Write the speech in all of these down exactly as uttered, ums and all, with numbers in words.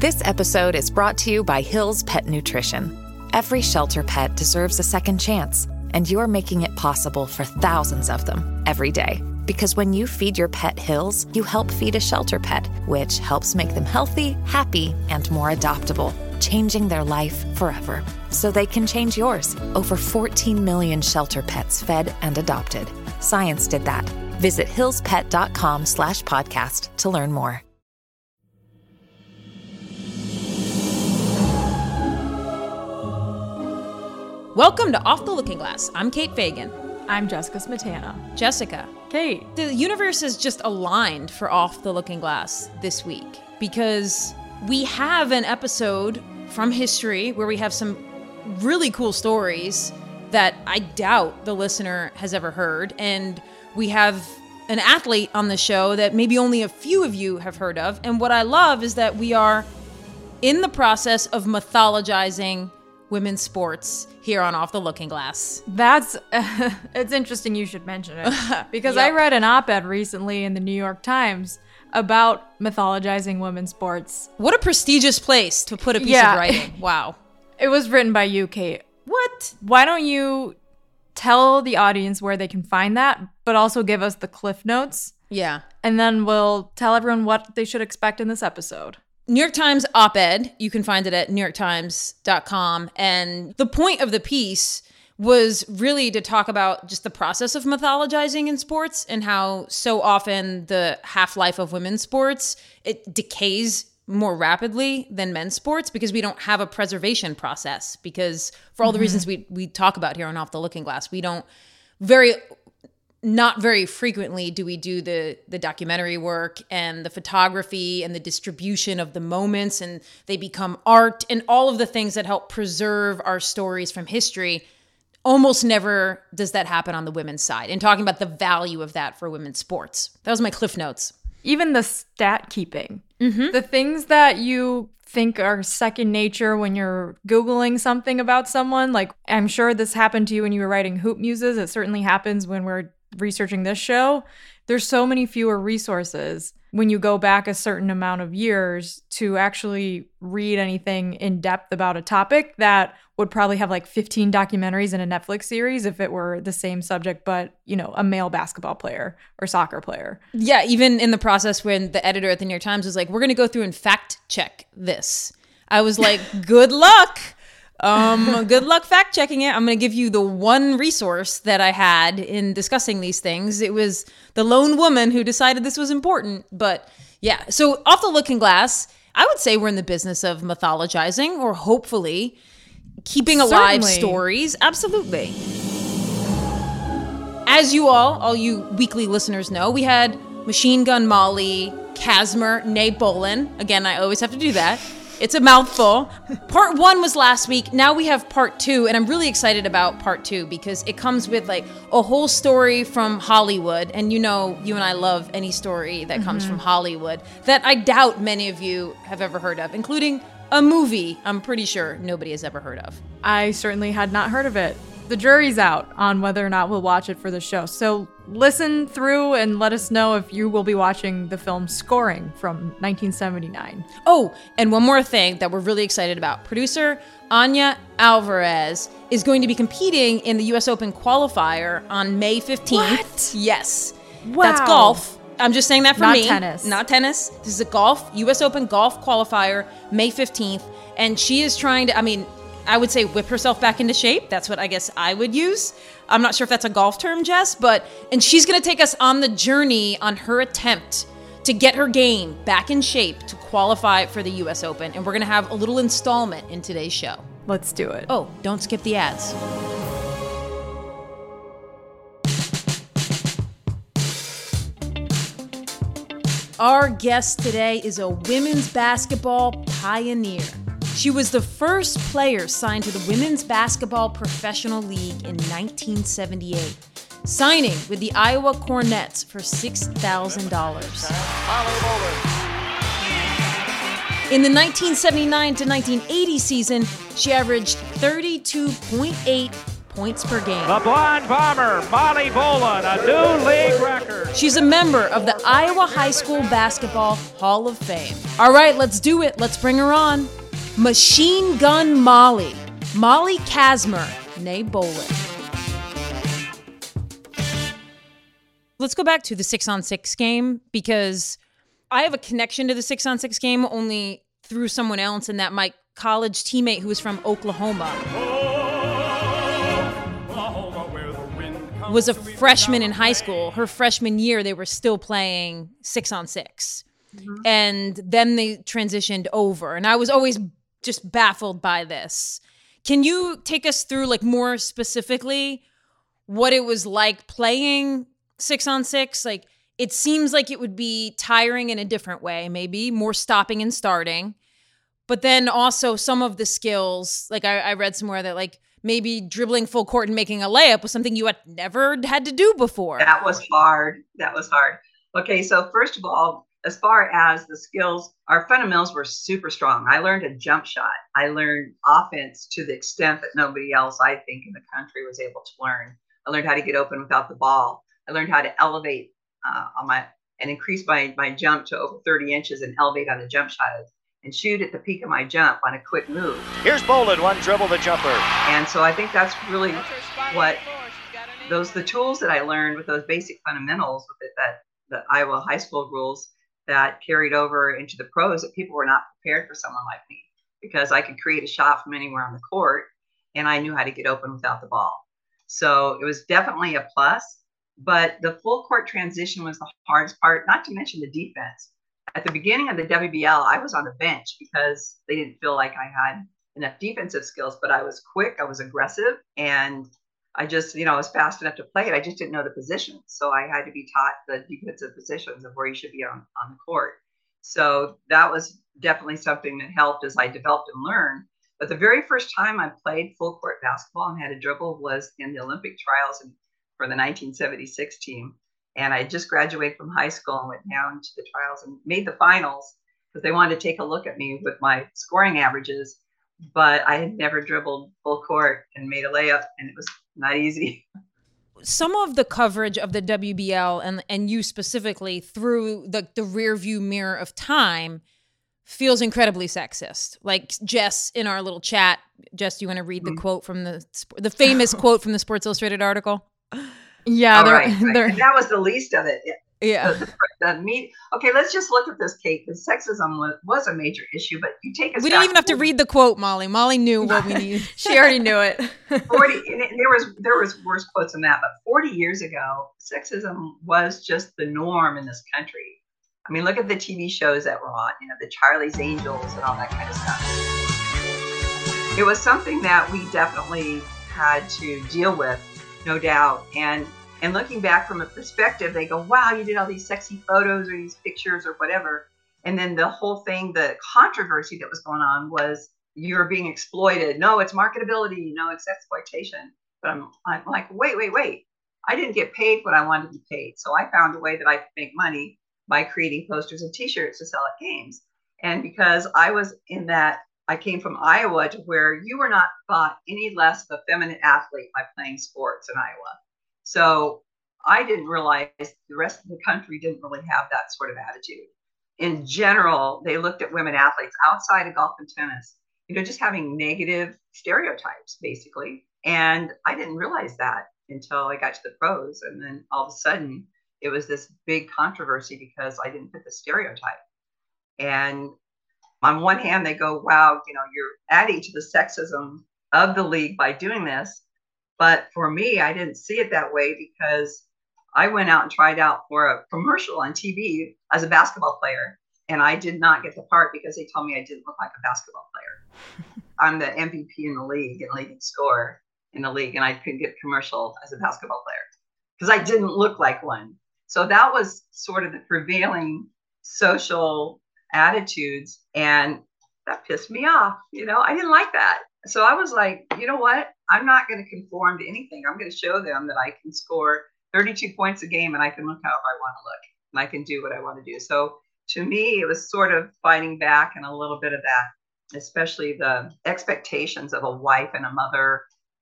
This episode is brought to you by Hill's Pet Nutrition. Every shelter pet deserves a second chance, and you're making it possible for thousands of them every day. Because when you feed your pet Hill's, you help feed a shelter pet, which helps make them healthy, happy, and more adoptable, changing their life forever. So they can change yours. Over fourteen million shelter pets fed and adopted. Science did that. Visit hillspet.com slash podcast to learn more. Welcome to Off the Looking Glass. I'm Kate Fagan. I'm Jessica Smetana. Jessica. Kate. The universe is just aligned for Off the Looking Glass this week because we have an episode from history where we have some really cool stories that I doubt the listener has ever heard. And we have an athlete on the show that maybe only a few of you have heard of. And what I love is that we are in the process of mythologizing women's sports here on Off the Looking Glass. That's, uh, it's interesting you should mention it because Yep. I read an op-ed recently in the New York Times about mythologizing women's sports. What a prestigious place to put a piece Yeah. of writing. Wow. It was written by you, Kate. What? Why don't you tell the audience where they can find that, but also give us the cliff notes, Yeah. and then we'll tell everyone what they should expect in this episode. New York Times op-ed. You can find it at new york times dot com. And the point of the piece was really to talk about just the process of mythologizing in sports and how so often the half-life of women's sports, it decays more rapidly than men's sports because we don't have a preservation process. Because for all the Mm-hmm. reasons we we talk about here on Off the Looking Glass, we don't very... Not very frequently do we do the the documentary work and the photography and the distribution of the moments, and they become art and all of the things that help preserve our stories from history. Almost never does that happen on the women's side. And talking about the value of that for women's sports. That was my Cliff Notes. Even the stat keeping, Mm-hmm. the things that you think are second nature when you're Googling something about someone. Like, I'm sure this happened to you when you were writing Hoop Muses. It certainly happens when we're researching this show. There's so many fewer resources when you go back a certain amount of years to actually read anything in depth about a topic that would probably have like fifteen documentaries in a Netflix series if it were the same subject, but, you know, a male basketball player or soccer player. Yeah, even in the process when the editor at the New York Times was like, we're going to go through and fact check this. I was like, good luck. Um, good luck fact checking it. I'm going to give you the one resource that I had in discussing these things. It was the lone woman who decided this was important. But yeah, so Off the Looking Glass, I would say we're in the business of mythologizing or hopefully keeping alive Certainly. stories. Absolutely. As you all, all you weekly listeners know, we had Machine Gun Molly, Casmer, Nate Bolin. Again, I always have to do that. It's a mouthful. Part one was last week. Now we have part two, and I'm really excited about part two because it comes with like a whole story from Hollywood. And you know, you and I love any story that comes Mm-hmm. from Hollywood that I doubt many of you have ever heard of, including a movie I'm pretty sure nobody has ever heard of. I certainly had not heard of it. The jury's out on whether or not we'll watch it for the show. So listen through and let us know if you will be watching the film Scoring from nineteen seventy-nine. Oh, and one more thing that we're really excited about. Producer Anya Alvarez is going to be competing in the U S Open qualifier on May fifteenth. What? Yes. Wow. That's golf. I'm just saying that for Not me. tennis. Not tennis. This is a golf, U S Open golf qualifier, May fifteenth. And she is trying to, I mean, I would say whip herself back into shape. That's what I guess I would use. I'm not sure if that's a golf term, Jess, but, and she's going to take us on the journey on her attempt to get her game back in shape to qualify for the U S Open. And we're going to have a little installment in today's show. Let's do it. Oh, don't skip the ads. Our guest today is a women's basketball pioneer. She was the first player signed to the Women's Basketball Professional League in nineteen seventy-eight, signing with the Iowa Cornets for six thousand dollars. In the nineteen seventy-nine to nineteen eighty season, she averaged thirty-two point eight points per game. The blonde bomber, Molly Bolin, a new league record. She's a member of the Iowa High School Basketball Hall of Fame. All right, let's do it. Let's bring her on. Machine Gun Molly. Molly Kazmer, née Bolin. Let's go back to the six-on-six game, because I have a connection to the six-on-six game only through someone else, and that my college teammate who was from Oklahoma was a freshman in high school. Her freshman year, they were still playing six-on-six. Mm-hmm. And then they transitioned over. And I was always just baffled by this. Can you take us through, like, more specifically what it was like playing six on six? Like, it seems like it would be tiring in a different way, maybe more stopping and starting, but then also some of the skills, like I, I read somewhere that like maybe dribbling full court and making a layup was something you had never had to do before. That was hard. That was hard. Okay. So first of all, as far as the skills, our fundamentals were super strong. I learned a jump shot. I learned offense to the extent that nobody else, I think, in the country was able to learn. I learned how to get open without the ball. I learned how to elevate uh, on my and increase my my jump to over thirty inches and elevate on the jump shot and shoot at the peak of my jump on a quick move. Here's Bolin, one dribble the jumper. And so I think that's really what those the tools that I learned with those basic fundamentals with it, that the Iowa high school rules that carried over into the pros, that people were not prepared for someone like me, because I could create a shot from anywhere on the court and I knew how to get open without the ball. So it was definitely a plus. But the full court transition was the hardest part, not to mention the defense. At the beginning of the W B L, I was on the bench because they didn't feel like I had enough defensive skills, but I was quick, I was aggressive, and I just, you know, I was fast enough to play it. I just didn't know the positions. So I had to be taught the defensive positions of where you should be on, on the court. So that was definitely something that helped as I developed and learned. But the very first time I played full court basketball and had a dribble was in the Olympic trials in for the nineteen seventy-six team. And I just graduated from high school and went down to the trials and made the finals because they wanted to take a look at me with my scoring averages, but I had never dribbled full court and made a layup, and it was not easy. Some of the coverage of the W B L and and you specifically through the, the rear view mirror of time feels incredibly sexist. Like Jess in our little chat, Jess, do you want to read mm-hmm. the quote from the the famous quote from the Sports Illustrated article? Yeah, oh, they're, right, right. they're... And that was the least of it. Yeah. The, the, the meat. Okay, let's just look at this, Kate. Because sexism was, was a major issue, but you take us. We didn't even have to read the quote, Molly. Molly knew what we needed. She already knew it. Forty. And there was there was worse quotes than that, but forty years ago, sexism was just the norm in this country. I mean, look at the T V shows that were on. You know, the Charlie's Angels and all that kind of stuff. It was something that we definitely had to deal with. No doubt. And and looking back from a perspective, they go, wow, you did all these sexy photos or these pictures or whatever. And then the whole thing, the controversy that was going on was you're being exploited. No, it's marketability. No, it's exploitation. But I'm, I'm like, wait, wait, wait. I didn't get paid what I wanted to be paid. So I found a way that I could make money by creating posters and T-shirts to sell at games. And because I was in that, I came from Iowa to where you were not thought any less of a feminine athlete by playing sports in Iowa. So I didn't realize the rest of the country didn't really have that sort of attitude. In general, they looked at women athletes outside of golf and tennis, you know, just having negative stereotypes, basically. And I didn't realize that until I got to the pros. And then all of a sudden, it was this big controversy because I didn't fit the stereotype. And on one hand, they go, wow, you know, you're adding to the sexism of the league by doing this. But for me, I didn't see it that way because I went out and tried out for a commercial on T V as a basketball player. And I did not get the part because they told me I didn't look like a basketball player. I'm the M V P in the league and leading scorer in the league. And I couldn't get commercial as a basketball player because I didn't look like one. So that was sort of the prevailing social attitudes. And that pissed me off. You know, I didn't like that. So I was like, you know what? I'm not going to conform to anything. I'm going to show them that I can score thirty-two points a game and I can look however I want to look and I can do what I want to do. So to me, it was sort of fighting back and a little bit of that, especially the expectations of a wife and a mother,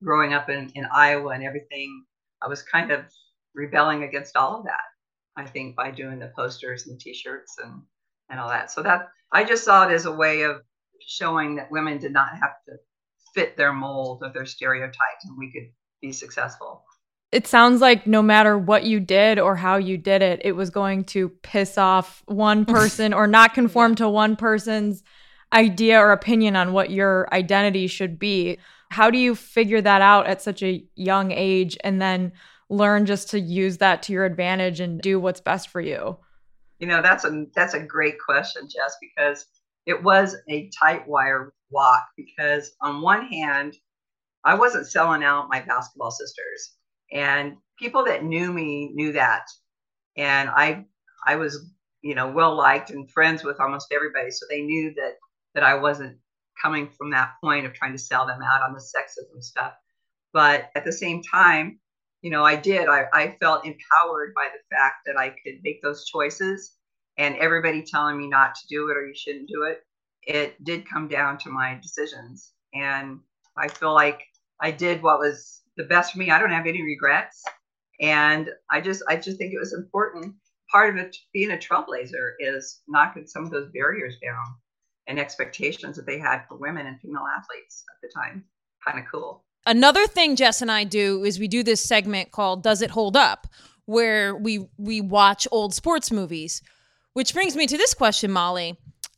growing up in, in Iowa and everything, I was kind of rebelling against all of that, I think, by doing the posters and the t-shirts and, and all that. So that I just saw it as a way of showing that women did not have to fit their mold of their stereotypes and we could be successful. It sounds like no matter what you did or how you did it, it was going to piss off one person or not conform yeah. to one person's idea or opinion on what your identity should be. How do you figure that out at such a young age and then learn just to use that to your advantage and do what's best for you? You know, that's a that's a great question, Jess, because it was a tight wire walk because on one hand, I wasn't selling out my basketball sisters. And people that knew me knew that. And I I was, you know, well liked and friends with almost everybody. So they knew that that I wasn't coming from that point of trying to sell them out on the sexism stuff. But at the same time, you know, I did. I, I felt empowered by the fact that I could make those choices and everybody telling me not to do it or you shouldn't do it. It did come down to my decisions. And I feel like I did what was the best for me. I don't have any regrets. And I just, I just think it was important. Part of it being a trailblazer is knocking some of those barriers down and expectations that they had for women and female athletes at the time. Kind of cool. Another thing Jess and I do is we do this segment called Does It Hold Up? Where we, we watch old sports movies, which brings me to this question, Molly.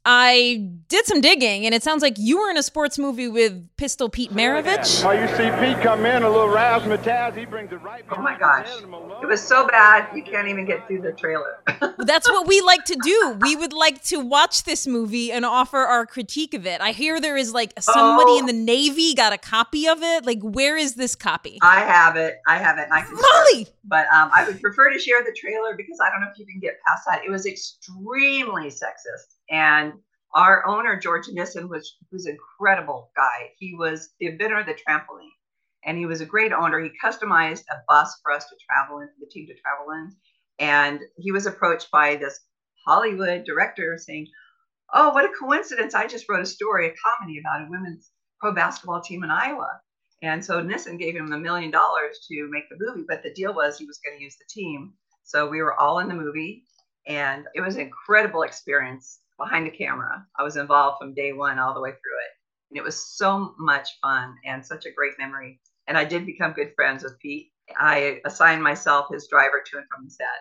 I did some digging, and it sounds like you were in a sports movie with Pistol Pete Maravich. Oh, you see Pete come in, a little razzmatazz, he brings it right behind. Oh my gosh, it was so bad you can't even get through the trailer. That's what we like to do. We would like to watch this movie and offer our critique of it. I hear there is like somebody oh. in the Navy got a copy of it. Like, where is this copy? I have it. I have it. And I can Molly! But um, I would prefer to share the trailer because I don't know if you can get past that. It was extremely sexist. And our owner, George Nissen, was was an incredible guy. He was the inventor of the trampoline, and he was a great owner. He customized a bus for us to travel in, the team to travel in. And he was approached by this Hollywood director saying, oh, what a coincidence. I just wrote a story, a comedy about a women's pro basketball team in Iowa. And so Nissen gave him a million dollars to make the movie, but the deal was he was going to use the team. So we were all in the movie, and it was an incredible experience. Behind the camera, I was involved from day one all the way through it. And it was so much fun and such a great memory. And I did become good friends with Pete. I assigned myself his driver to and from the set.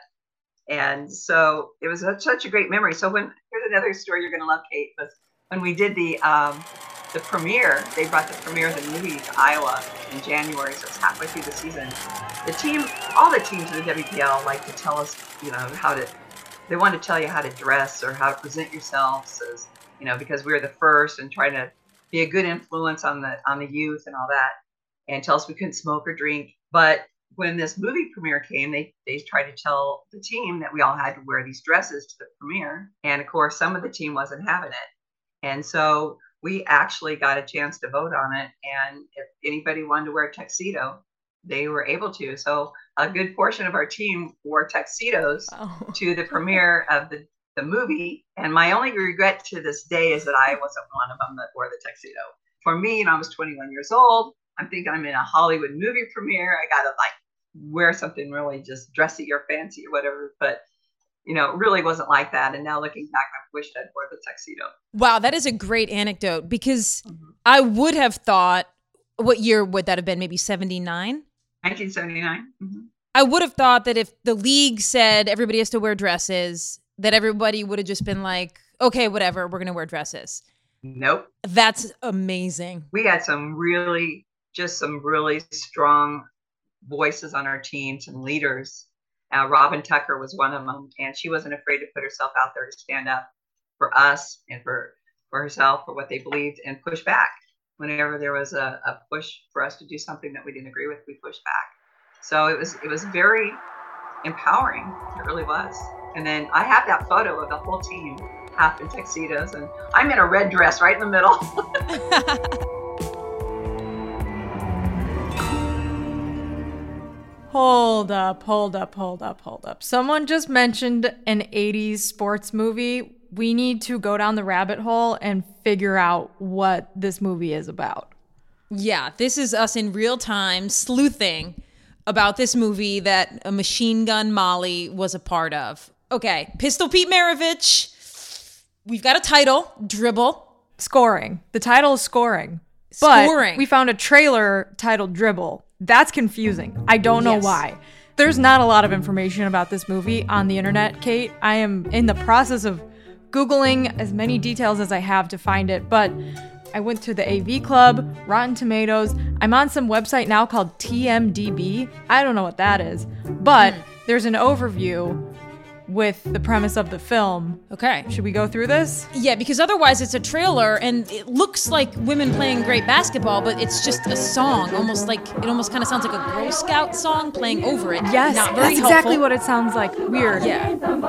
And so it was a, such a great memory. So when, here's another story you're going to love, Kate, was when we did the um, the premiere, they brought the premiere of the movie to Iowa in January. So it's halfway through the season. The team, all the teams in the W P L like to tell us, you know, how to, they want to tell you how to dress or how to present yourselves, as, you know, because we were the first and trying to be a good influence on the on the youth and all that, and tell us we couldn't smoke or drink. But when this movie premiere came, they they tried to tell the team that we all had to wear these dresses to the premiere. And of course, some of the team wasn't having it. And so we actually got a chance to vote on it. And if anybody wanted to wear a tuxedo, they were able to. So a good portion of our team wore tuxedos oh. to the premiere of the, the movie. And my only regret to this day is that I wasn't one of them that wore the tuxedo. For me, you know, I was twenty-one years old. I'm thinking I'm in a Hollywood movie premiere. I got to like wear something really just dressy or fancy or whatever. But, you know, it really wasn't like that. And now looking back, I wished I'd wore the tuxedo. Wow, that is a great anecdote, because mm-hmm. I would have thought, what year would that have been? Maybe seventy-nine? nineteen seventy-nine. Mm-hmm. I would have thought that if the league said everybody has to wear dresses, that everybody would have just been like, okay, whatever, we're going to wear dresses. Nope. That's amazing. We had some really, just some really strong voices on our teams and leaders. Uh, Robin Tucker was one of them, and she wasn't afraid to put herself out there to stand up for us and for, for herself, for what they believed, and push back. Whenever there was a, a push for us to do something that we didn't agree with, we pushed back. So it was it was very empowering. It really was. And then I have that photo of the whole team, half in tuxedos, and I'm in a red dress right in the middle. Hold up, hold up, hold up, hold up. Someone just mentioned an eighties sports movie. We need to go down the rabbit hole and figure out what this movie is about. Yeah, this is us in real time sleuthing about this movie that a Machine Gun Molly was a part of. Okay, Pistol Pete Maravich. We've got a title, Dribble. Scoring. The title is Scoring. But Scoring. we found a trailer titled Dribble. That's confusing. I don't know Yes. why. There's not a lot of information about this movie on the internet, Kate. I am in the process of Googling as many details as I have to find it, but I went to the A V Club, Rotten Tomatoes. I'm on some website now called T M D B. I don't know what that is, but there's an overview with the premise of the film. Okay. Should we go through this? Yeah, because otherwise it's a trailer and it looks like women playing great basketball, but it's just a song. Almost like, it almost kind of sounds like a Girl Scout song playing over it. Yes, Not very that's helpful. exactly what it sounds like. Weird. Yeah.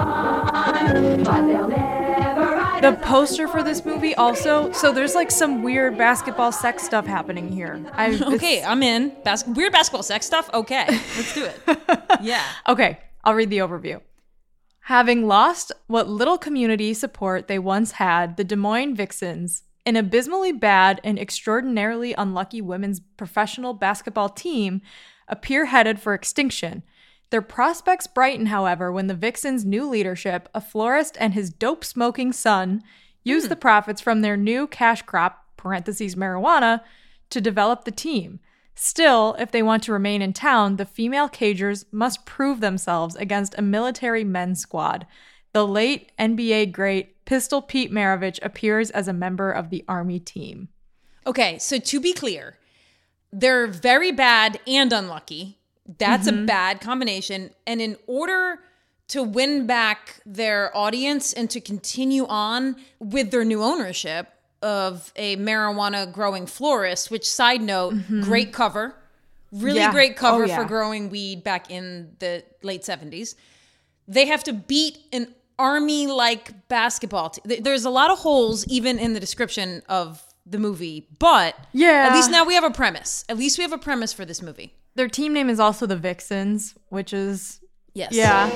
The poster for this movie also, so there's like some weird basketball sex stuff happening here. I, it's- Okay, I'm in. Bas- weird basketball sex stuff? Okay, let's do it. Yeah. Okay, I'll read the overview. Having lost what little community support they once had, the Des Moines Vixens, an abysmally bad and extraordinarily unlucky women's professional basketball team, appear headed for extinction. Their prospects brighten, however, when the Vixens' new leadership, a florist and his dope-smoking son, use the profits from their new cash crop, parentheses marijuana, to develop the team. Still, if they want to remain in town, the female Cagers must prove themselves against a military men's squad. The late N B A great Pistol Pete Maravich appears as a member of the Army team. Okay, so to be clear, they're very bad and unlucky. That's Mm-hmm. a bad combination. And in order to win back their audience and to continue on with their new ownership of a marijuana growing florist, which, side note, great cover. Really Yeah. great cover Oh, yeah. for growing weed back in the late seventies. They have to beat an Army-like basketball team. Th- There's a lot of holes even in the description of the movie, but Yeah. at least now we have a premise. At least we have a premise for this movie. Their team name is also the Vixens, which is, Yes. yeah.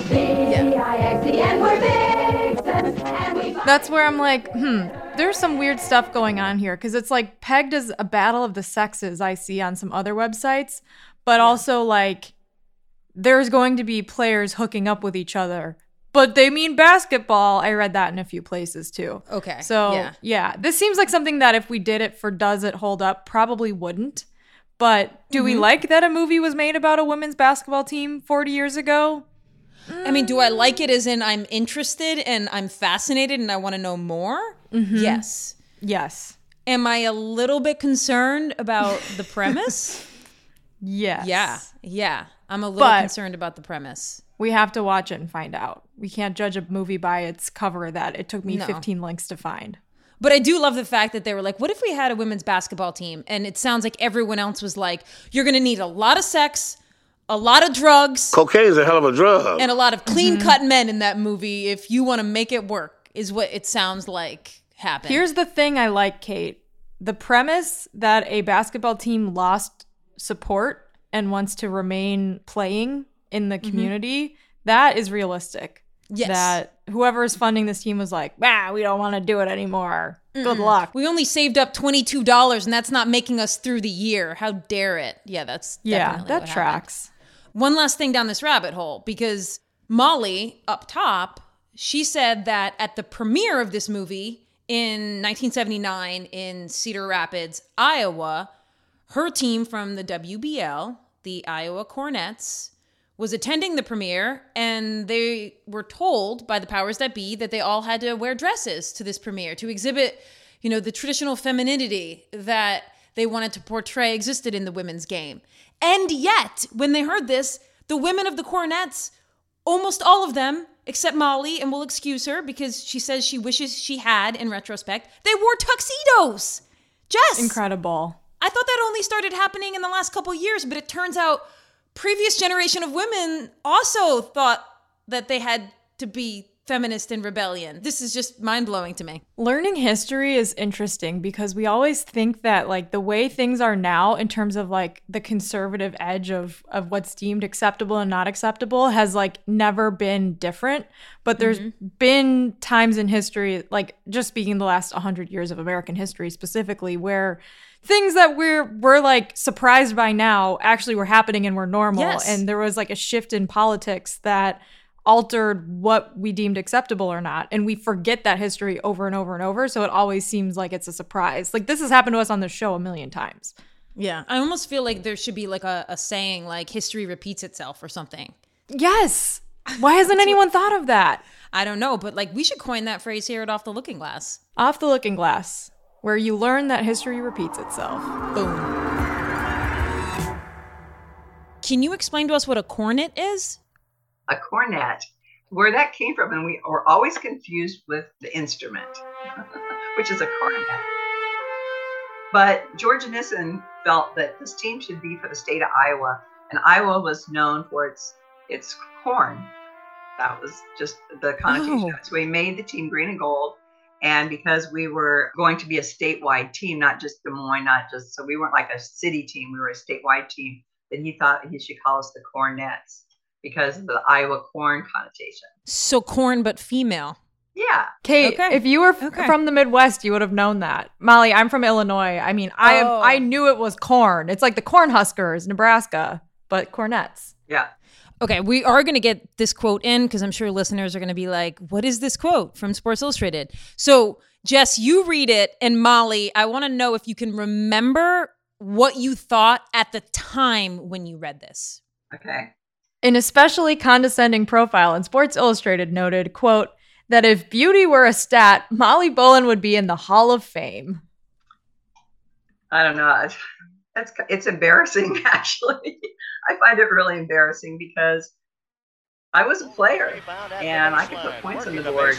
Yeah. That's where I'm like, hmm, there's some weird stuff going on here because it's like pegged as a battle of the sexes I see on some other websites, but also like there's going to be players hooking up with each other, but they mean basketball. I read that in a few places too. Okay. So yeah. yeah, this seems like something that if we did it for Does It Hold Up, probably wouldn't. But do we like that a movie was made about a women's basketball team forty years ago? I mean, do I like it as in I'm interested and I'm fascinated and I want to know more? Yes. Yes. Am I a little bit concerned about the premise? Yes. Yeah. Yeah. I'm a little But- concerned about the premise. We have to watch it and find out. We can't judge a movie by its cover that it took me No. fifteen links to find. But I do love the fact that they were like, what if we had a women's basketball team? And it sounds like everyone else was like, you're going to need a lot of sex, a lot of drugs, Cocaine's a hell of a drug. and a lot of clean-cut men in that movie if you want to make it work, is what it sounds like happened. Here's the thing I like, Kate. The premise that a basketball team lost support and wants to remain playing in the community, that is realistic. Yes. That whoever is funding this team was like, ah, we don't want to do it anymore. Good luck. We only saved up twenty-two dollars, and that's not making us through the year. How dare it? Yeah, that's Yeah, definitely that what happened. tracks. One last thing down this rabbit hole, because Molly, up top, she said that at the premiere of this movie in nineteen seventy-nine in Cedar Rapids, Iowa, her team from the W B L, the Iowa Cornets, was attending the premiere, and they were told by the powers that be that they all had to wear dresses to this premiere to exhibit, you know, the traditional femininity that they wanted to portray existed in the women's game. And yet, when they heard this, the women of the Cornets, almost all of them, except Molly, and we'll excuse her because she says she wishes she had in retrospect, they wore tuxedos. Jess! Incredible. I thought that only started happening in the last couple of years, but it turns out previous generation of women also thought that they had to be feminist in rebellion. This is just mind-blowing to me. Learning history is interesting because we always think that like the way things are now in terms of like the conservative edge of of what's deemed acceptable and not acceptable has like never been different. But there's mm-hmm. been times in history, like just speaking the last one hundred years of American history specifically, where things that we're we're like surprised by now actually were happening and were normal. Yes. And there was like a shift in politics that altered what we deemed acceptable or not. And we forget that history over and over and over. So it always seems like it's a surprise. Like this has happened to us on the show a million times. Yeah. I almost feel like there should be like a, a saying like history repeats itself or something. Yes. Why hasn't anyone thought of that? I don't know, but like we should coin that phrase here at Off the Looking Glass. Off the Looking Glass, where you learn that history repeats itself. Boom. Can you explain to us what a cornet is? A cornet, where that came from, and we were always confused with the instrument, which is a cornet. But George Nissen felt that this team should be for the state of Iowa, and Iowa was known for its its corn. That was just the connotation. Oh. So we made the team green and gold, and because we were going to be a statewide team, not just Des Moines, not just so we weren't like a city team, we were a statewide team. Then he thought he should call us the Cornets, because of the Iowa corn connotation. So corn, but female. Yeah. Kate, okay. if you were f- okay. from the Midwest, you would have known that. Molly, I'm from Illinois. I mean, I oh. I knew it was corn. It's like the Cornhuskers, Nebraska, but cornets. Yeah. Okay, we are going to get this quote in because I'm sure listeners are going to be like, what is this quote from Sports Illustrated? So, Jess, you read it, and Molly, I want to know if you can remember what you thought at the time when you read this. Okay. An especially condescending profile in Sports Illustrated noted, quote, that if beauty were a stat, Molly Bolin would be in the Hall of Fame. I don't know. It's, it's, it's embarrassing, actually. I find it really embarrassing because I was a player and I could put points on the board.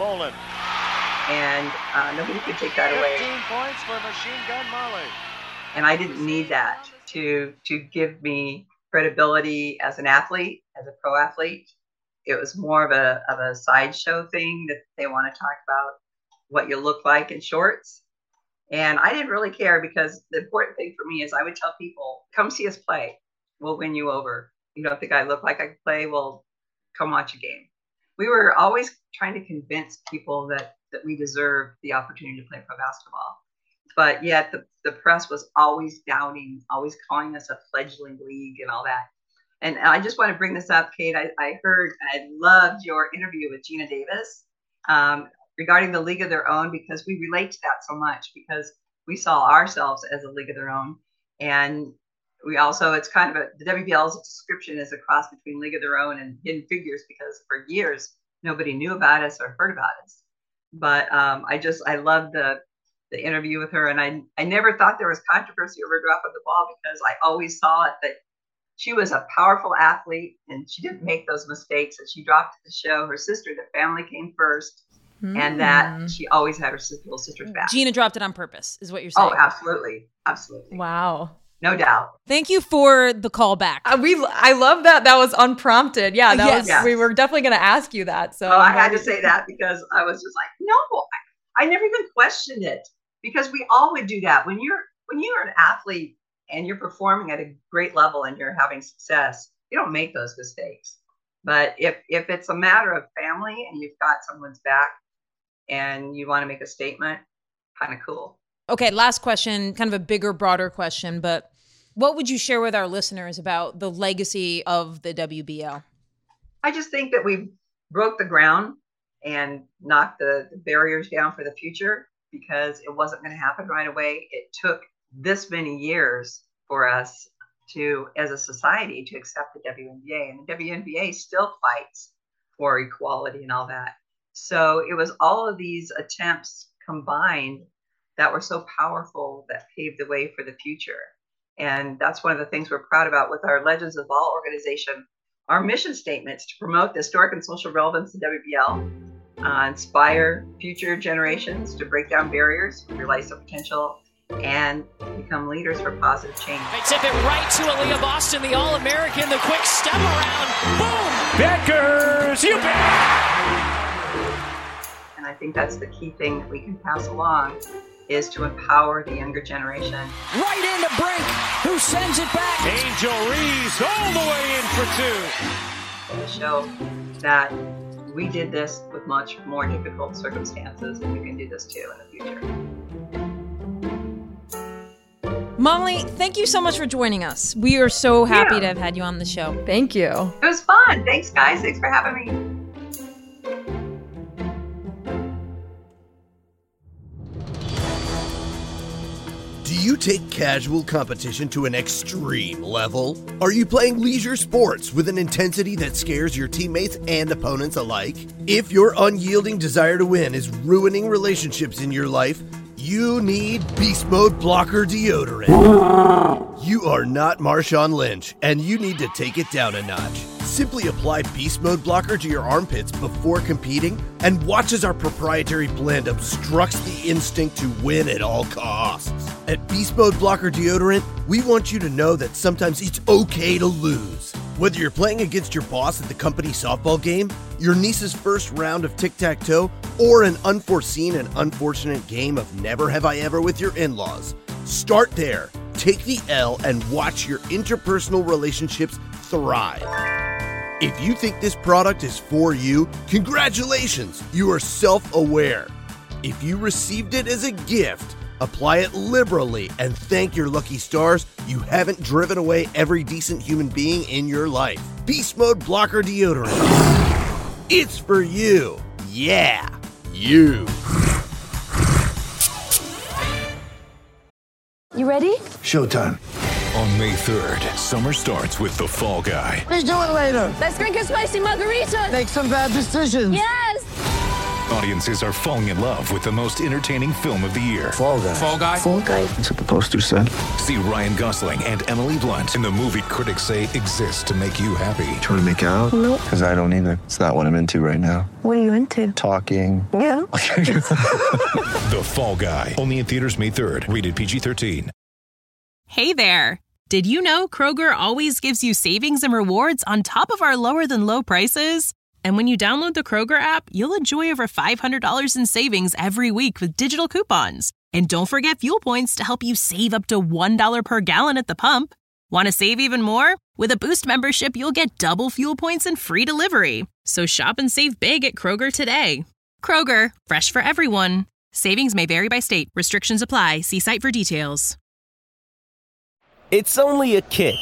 And uh, nobody could take that away. fifteen points for Machine Gun Molly. And I didn't need that to to give me credibility as an athlete, as a pro athlete. It was more of a of a sideshow thing that they want to talk about what you look like in shorts. And I didn't really care because the important thing for me is I would tell people, come see us play. We'll win you over. You don't think I look like I can play? Well, come watch a game. We were always trying to convince people that that we deserved the opportunity to play pro basketball. But yet the, the press was always doubting, always calling us a fledgling league and all that. And I just want to bring this up, Kate. I, I heard, I loved your interview with Gina Davis um, regarding the League of Their Own, because we relate to that so much because we saw ourselves as a League of Their Own. And we also, it's kind of a, the W B L's description is a cross between League of Their Own and Hidden Figures, because for years, nobody knew about us or heard about us. But um, I just, I loved the the interview with her. And I I never thought there was controversy over dropping the ball because I always saw it that she was a powerful athlete and she didn't make those mistakes, and she dropped the show. Her sister, the family came first, mm. and that she always had her little sister's back. Gina dropped it on purpose, is what you're saying. Oh, absolutely. Absolutely. Wow. No doubt. Thank you for the call back. Uh, we, I love that. That was unprompted. Yeah, that yes. was. Yes. We were definitely going to ask you that. So oh, I had to say that because I was just like, no, I, I never even questioned it, because we all would do that when you're when you're an athlete and you're performing at a great level and you're having success. You don't make those mistakes. But if if it's a matter of family and you've got someone's back and you want to make a statement, kind of cool. Okay, last question, kind of a bigger, broader question, but what would you share with our listeners about the legacy of the W B L? I just think that we broke the ground and knocked the, the barriers down for the future, because it wasn't going to happen right away. It took this many years for us to, as a society, to accept the W N B A. And the W N B A still fights for equality and all that. So it was all of these attempts combined that were so powerful that paved the way for the future. And that's one of the things we're proud about with our Legends of Ball organization. Our mission statements to promote the historic and social relevance of W B L, uh, inspire future generations to break down barriers, realize their potential, and become leaders for positive change. They tip it right to Aaliyah Boston, the All-American, the quick step around. Boom! Beckers, you bet! think that's the key thing that we can pass along, is to empower the younger generation. Right into Brink, who sends it back. Angel Reese all the way in for two. To show that we did this with much more difficult circumstances, and we can do this too in the future. Molly, thank you so much for joining us. We are so happy Yeah. to have had you on the show. Thank you. It was fun. Thanks, guys. Thanks for having me. Do you take casual competition to an extreme level? Are you playing leisure sports with an intensity that scares your teammates and opponents alike? If your unyielding desire to win is ruining relationships in your life, you need Beast Mode Blocker Deodorant. You are not Marshawn Lynch, and you need to take it down a notch. Simply apply Beast Mode Blocker to your armpits before competing and watch as our proprietary blend obstructs the instinct to win at all costs. At Beast Mode Blocker Deodorant, we want you to know that sometimes it's okay to lose. Whether you're playing against your boss at the company softball game, your niece's first round of tic-tac-toe, or an unforeseen and unfortunate game of Never Have I Ever with your in-laws, start there, take the L, and watch your interpersonal relationships thrive. If you think this product is for you, congratulations, you are self-aware. If you received it as a gift, apply it liberally and thank your lucky stars you haven't driven away every decent human being in your life. Beast Mode Blocker Deodorant. It's for you. Yeah, you. You ready? Showtime. On May third, summer starts with The Fall Guy. Let's do it later. Let's drink a spicy margarita. Make some bad decisions. Yes. Audiences are falling in love with the most entertaining film of the year. Fall Guy. Fall Guy? Fall guy. That's what the poster said. See Ryan Gosling and Emily Blunt in the movie critics say exists to make you happy. Trying to make it out? Nope. Because I don't either. It's not what I'm into right now. What are you into? Talking. Yeah. The Fall Guy. Only in theaters May third. Rated P G thirteen. Hey there. Did you know Kroger always gives you savings and rewards on top of our lower than low prices? And when you download the Kroger app, you'll enjoy over five hundred dollars in savings every week with digital coupons. And don't forget fuel points to help you save up to one dollar per gallon at the pump. Want to save even more? With a Boost membership, you'll get double fuel points and free delivery. So shop and save big at Kroger today. Kroger, fresh for everyone. Savings may vary by state. Restrictions apply. See site for details. It's only a kick,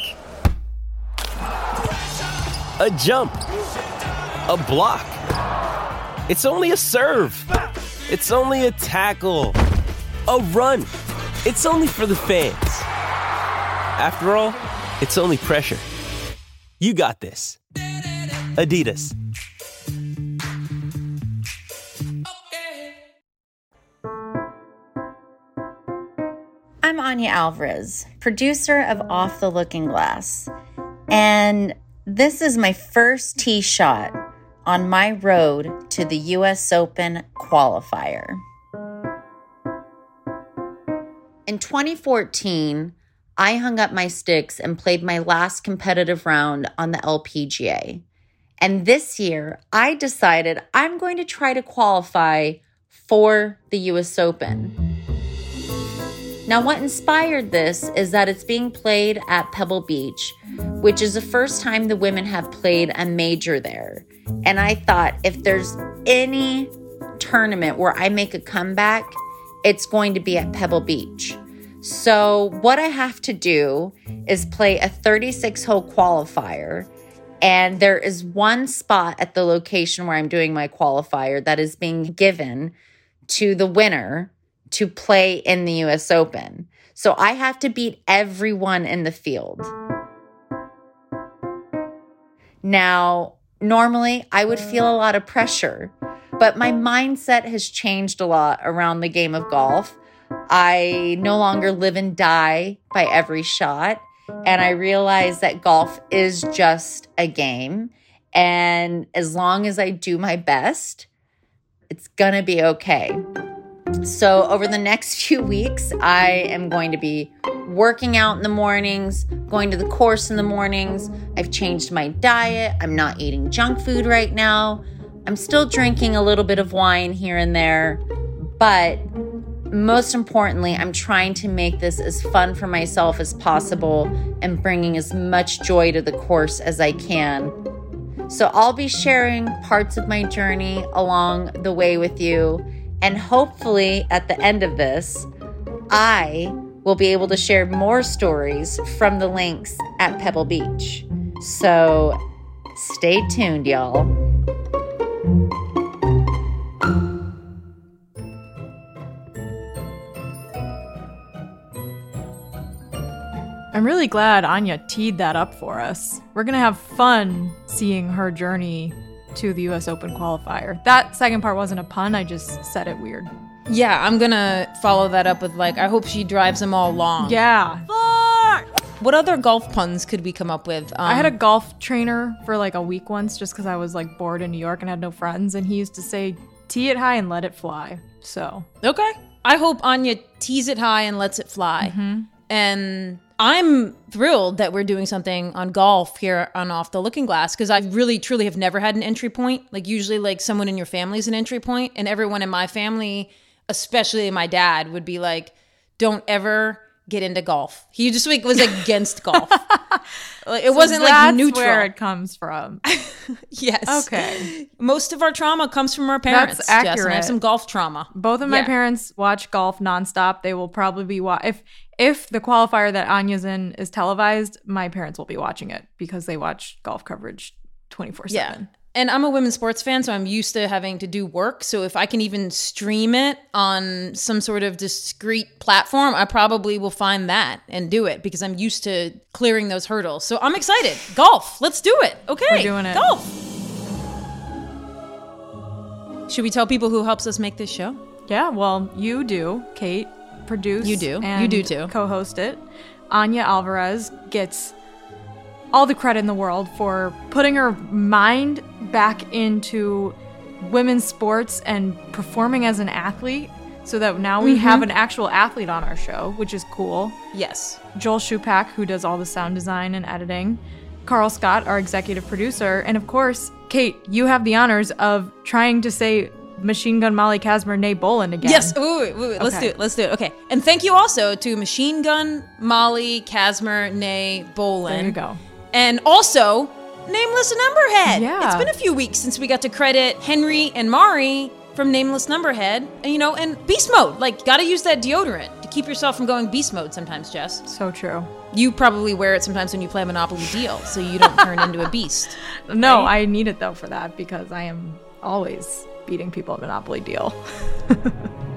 a jump, a block. It's only a serve. It's only a tackle, a run. It's only for the fans. After all, it's only pressure. You got this. Adidas. I'm Anya Alvarez, producer of Off the Looking Glass, and this is my first tee shot on my road to the U S Open qualifier. In twenty fourteen, I hung up my sticks and played my last competitive round on the L P G A. And this year, I decided I'm going to try to qualify for the U S Open. Now, what inspired this is that it's being played at Pebble Beach, which is the first time the women have played a major there. And I thought if there's any tournament where I make a comeback, it's going to be at Pebble Beach. So what I have to do is play a thirty-six hole qualifier. And there is one spot at the location where I'm doing my qualifier that is being given to the winner to play in the U S Open. So I have to beat everyone in the field. Now, normally I would feel a lot of pressure, but my mindset has changed a lot around the game of golf. I no longer live and die by every shot, and I realize that golf is just a game. And as long as I do my best, it's gonna be okay. So over the next few weeks, I am going to be working out in the mornings, going to the course in the mornings. I've changed my diet. I'm not eating junk food right now. I'm still drinking a little bit of wine here and there, but most importantly, I'm trying to make this as fun for myself as possible and bringing as much joy to the course as I can. So I'll be sharing parts of my journey along the way with you, and hopefully at the end of this, I will be able to share more stories from the links at Pebble Beach. So stay tuned, y'all. I'm really glad Anya teed that up for us. We're going to have fun seeing her journey to the U S Open qualifier. That second part wasn't a pun, I just said it weird. Yeah, I'm gonna follow that up with like, I hope she drives them all long. Yeah. What other golf puns could we come up with? Um, I had a golf trainer for like a week once just because I was like bored in New York and had no friends, and he used to say, tee it high and let it fly. So. Okay. I hope Anya tees it high and lets it fly. Mm-hmm. And I'm thrilled that we're doing something on golf here on Off the Looking Glass, because I really, truly have never had an entry point. Like usually like someone in your family is an entry point, and everyone in my family, especially my dad, would be like, don't ever get into golf. He just like was against golf. Like, it so wasn't that's like neutral. Where it comes from. Yes. Okay. Most of our trauma comes from our parents. That's accurate. Jess, and I have some golf trauma. Both of my Yeah. parents watch golf nonstop. They will probably be wa- if if the qualifier that Anya's in is televised, my parents will be watching it because they watch golf coverage twenty-four seven. Yeah. And I'm a women's sports fan, so I'm used to having to do work. So if I can even stream it on some sort of discrete platform, I probably will find that and do it because I'm used to clearing those hurdles. So I'm excited. Golf. Let's do it. Okay. We're doing it. Golf. Should we tell people who helps us make this show? Yeah, well, you do, Kate, produce. You do. And You do too. Co-host it. Anya Alvarez gets all the credit in the world for putting her mind back into women's sports and performing as an athlete so that now we Mm-hmm. have an actual athlete on our show, which is cool. Yes. Joel Shupak, who does all the sound design and editing. Carl Scott, our executive producer. And of course, Kate, you have the honors of trying to say Machine Gun Molly Kazmer, nay Boland again. Yes. Ooh, ooh, ooh. Let's Okay. do it. Let's do it. Okay. And thank you also to Machine Gun Molly Kazmer, nay Boland. There you go. And also, Nameless Numberhead. Yeah. It's been a few weeks since we got to credit Henry and Mari from Nameless Numberhead. And, you know, and Beast Mode. Like, gotta use that deodorant to keep yourself from going Beast Mode sometimes, Jess. So true. You probably wear it sometimes when you play Monopoly Deal, so you don't turn into a beast. No, right? I need it though for that because I am always beating people at Monopoly Deal.